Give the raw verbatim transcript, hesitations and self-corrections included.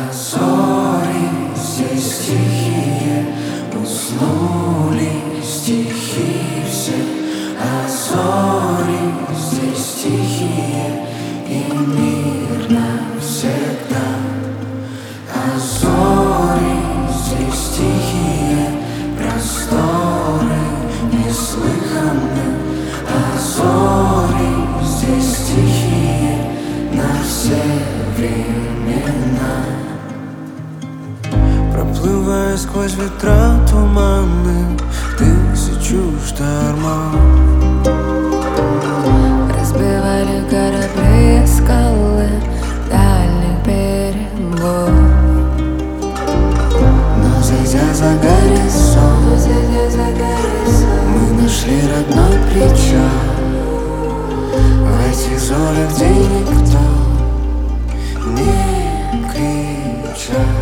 А зори здесь тихие, уснули стихи все. А зори здесь тихие, и мир навсегда. А зори здесь тихие, просторы неслыханны. А зори здесь тихие на все времена. Проплывая сквозь ветра туманы, тысячу штормов, разбивали корабли и скалы дальних берегов. Но зайдя за горизонт, мы нашли родной причал. В этих зорях, где никто не кричал.